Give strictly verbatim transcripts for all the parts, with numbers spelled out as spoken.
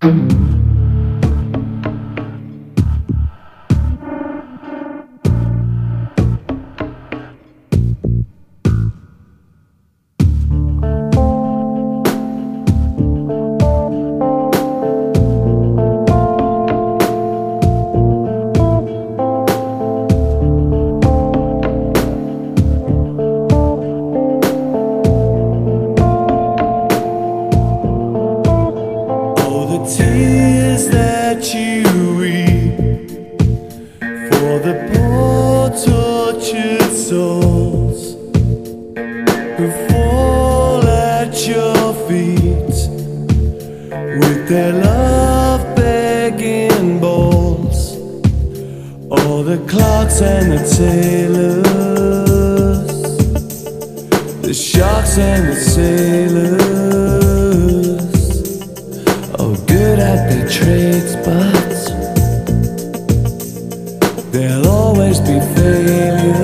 Tears that you weep for the poor tortured souls who fall at your feet with their love begging bowls. All the clocks and the tailors, the sharks and the sailors, good at their trades, but there'll always be failures.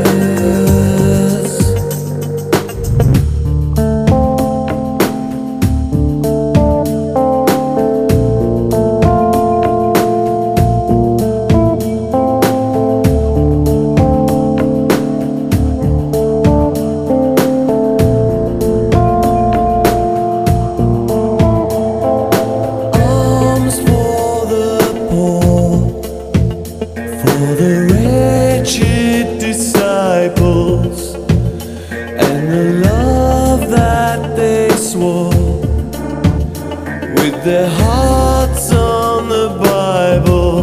For the wretched disciples and the love that they swore with their hearts on the Bible,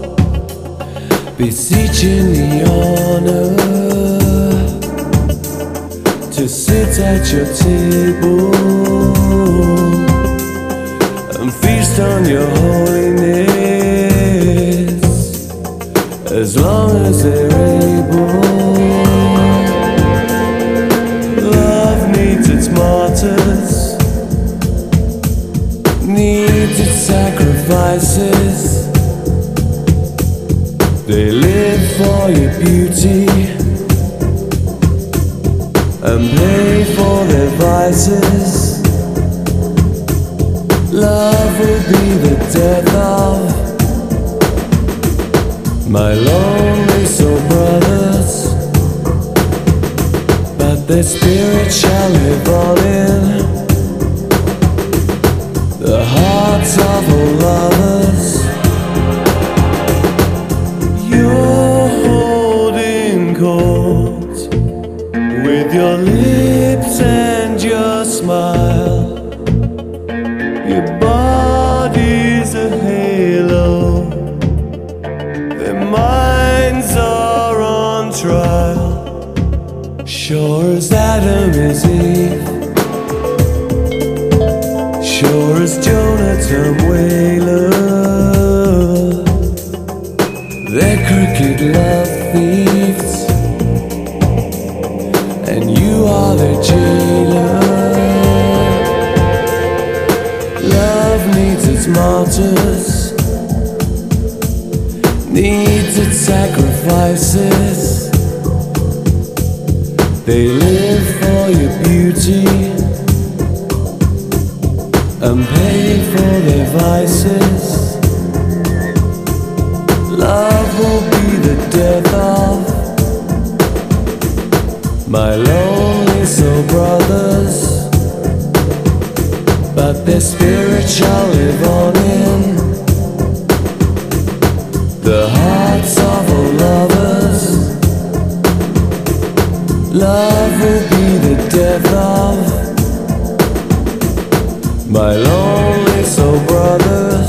beseeching the honor to sit at your table and feast on your holiness. As long as they're able, love needs its martyrs, needs its sacrifices. They live for your beauty and pay for their vices. Love will be the death of my lonely soul brothers, but their spirit shall live on in the hearts of all lovers. You're holding court with your lips and your smile. Your body's a halo, their minds are on trial. Sure as Adam is Eve, sure as Jonathan Whaler, they're crooked love thieves, and you are their jailer. Love needs its martyrs, needs its sacrifices. They live for your beauty and pay for their vices. Love will be the death of my lonely soul brothers, but their spirit shall live on in the hearts of all lovers. Love will be the death of my lonely soul brothers,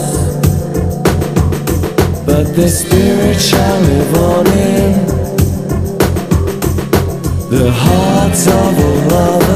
but their spirit shall live on in the hearts of all lovers.